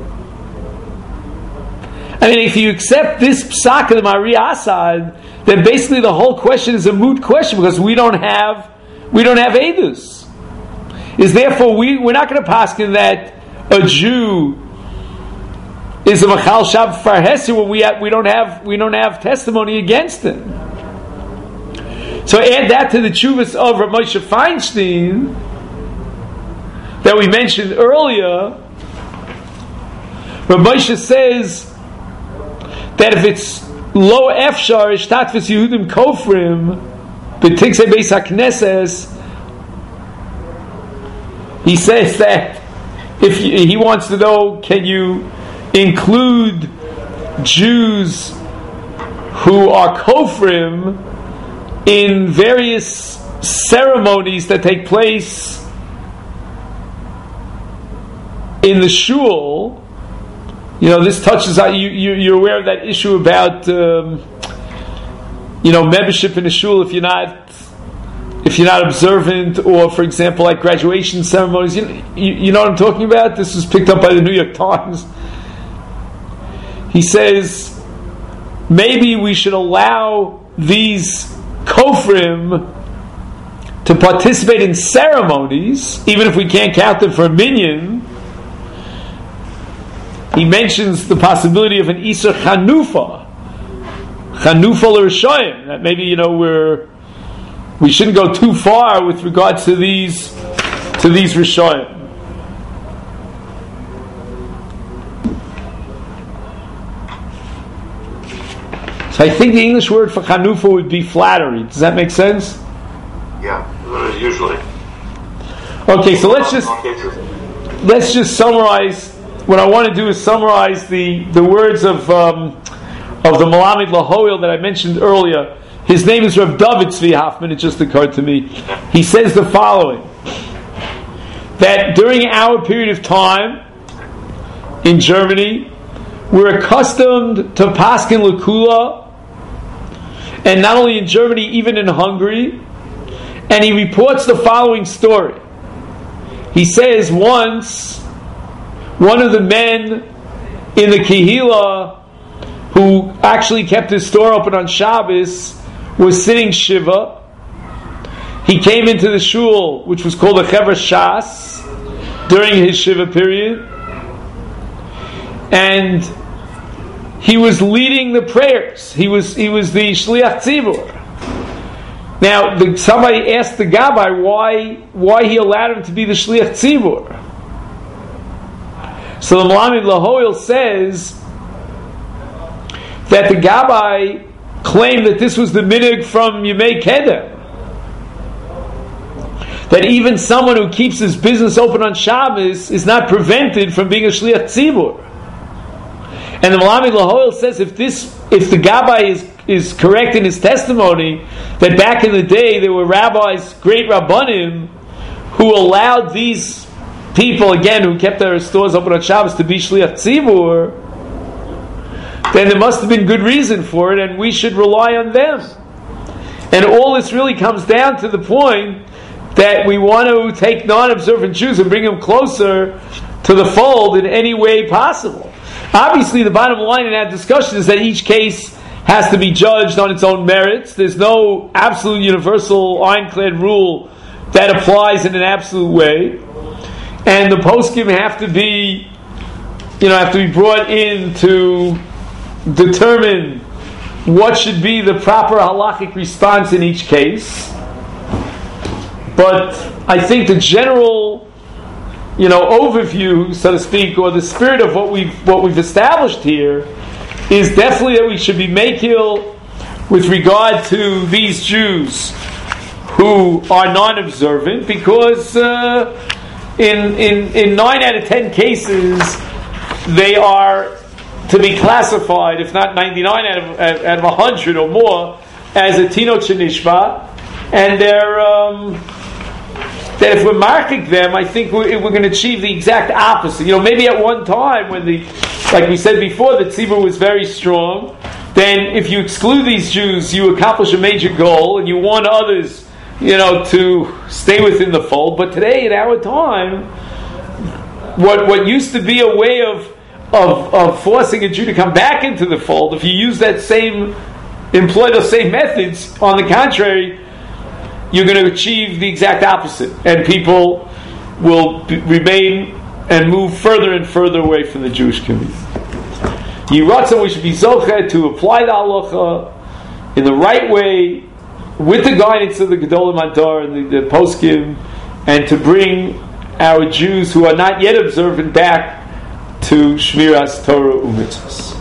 A: I mean, if you accept this psak of the Mari Asad, then basically the whole question is a moot question, because we don't have Eidus. Is therefore we're not going to paskin that a Jew is a Machal Shabbos Farhesi when we don't have testimony against him. So add that to the tshuvas of Rav Moshe Feinstein that we mentioned earlier. Rav Moshe says that if it's lo efshar ishtatfus Yehudim kofrim b'tiksei beis hakneses, he says that if he wants to know, can you include Jews who are kofrim in various ceremonies that take place in the shul? This touches on you're aware of that issue about membership in the shul if you're not observant, or for example like graduation ceremonies. You know what I'm talking about? This was picked up by the New York Times. He says maybe we should allow these kofrim to participate in ceremonies, even if we can't count them for a minyan. He mentions the possibility of an Isur Chanufa l'Rishayim, that maybe we shouldn't go too far with regards to these Rishayim. So I think the English word for chanufa would be flattery. Does that make sense?
C: Yeah, usually.
A: Okay, so let's just summarize. What I want to do is summarize the words of the Malamed Lahoil that I mentioned earlier. His name is Rav David Tzvi Hoffman. It just occurred to me. He says the following: that during our period of time in Germany, we're accustomed to Paskin Lakula, and not only in Germany, even in Hungary. And he reports the following story. He says once, one of the men in the Kehila who actually kept his store open on Shabbos was sitting Shiva. He came into the shul, which was called the Chevra Shas, during his Shiva period. And he was leading the prayers. He was the Shliach Tzibur. Now, somebody asked the Gabbai why he allowed him to be the Shliach Tzibur. So the Malamed Lahoil says that the Gabbai claimed that this was the minhag from Yemei Kedem. That even someone who keeps his business open on Shabbos is not prevented from being a Shliach Tzibur. And the Malamed Lahoil says if the Gabbai is correct in his testimony, that back in the day there were rabbis, great Rabbanim, who allowed these people, again, who kept their stores open on Shabbos, to be Shliach Tzibur, then there must have been good reason for it, and we should rely on them. And all this really comes down to the point that we want to take non-observant Jews and bring them closer to the fold in any way possible. Obviously, the bottom line in that discussion is that each case has to be judged on its own merits. There's no absolute universal ironclad rule that applies in an absolute way. And the poskim have to be brought in to determine what should be the proper halachic response in each case. But I think the general overview, so to speak, or the spirit of what we've established here is definitely that we should be makil with regard to these Jews who are non-observant, because in 9 out of 10 cases they are to be classified, if not 99 out of 100 or more, as a Tino Chanishba, and that if we're marking them, I think we're going to achieve the exact opposite. Maybe at one time when like we said before, the tzibur was very strong, then if you exclude these Jews, you accomplish a major goal, and you want others, to stay within the fold. But today, in our time, what used to be a way of forcing a Jew to come back into the fold, if you employ those same methods, on the contrary, you're going to achieve the exact opposite, and people will remain and move further and further away from the Jewish community. Yiratzah, we should be zocheh to apply the halacha in the right way, with the guidance of the Gedolim Hadar and the poskim, and to bring our Jews who are not yet observant back to Shmiras Torah u'mitzvos.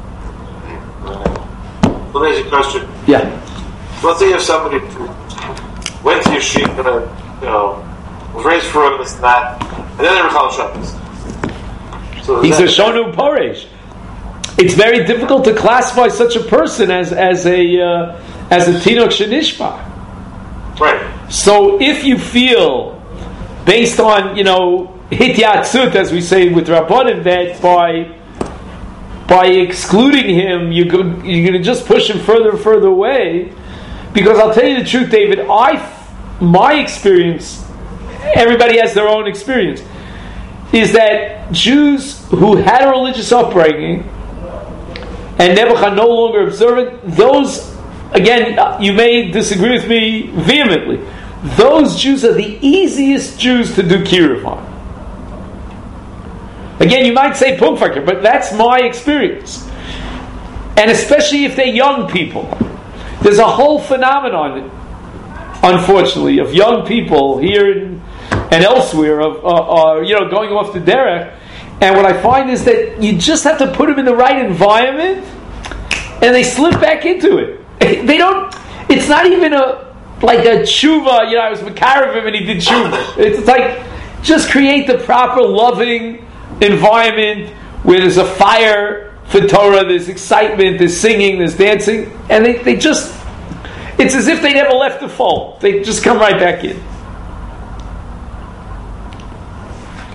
C: Let me ask you a question.
A: Yeah.
C: Let's say if somebody went to yeshiva, was raised from this and that, and then they were called Shabbos. So
A: he's a Shonu Poresh. It's very difficult to classify such a person as a Tinok Shenishba.
C: Right.
A: So if you feel, based on hityatzut, as we say with Rabbanim, that by excluding him, you're going to just push him further and further away. Because I'll tell you the truth, David, my experience, everybody has their own experience, is that Jews who had a religious upbringing and Nebuchadnezzar no longer observant, those, again, you may disagree with me vehemently, those Jews are the easiest Jews to do kiruv on. Again, you might say Pumfakir, but that's my experience. And especially if they're young people. There's a whole phenomenon, unfortunately, of young people here and elsewhere of going off the derech. And what I find is that you just have to put them in the right environment, and they slip back into it. They don't. It's not even like a tshuva. I was Makaravim and he did tshuva. It's like just create the proper loving environment where there's a fire for Torah, there's excitement, there's singing, there's dancing, and they just. It's as if they never left the fold. They just come right back in.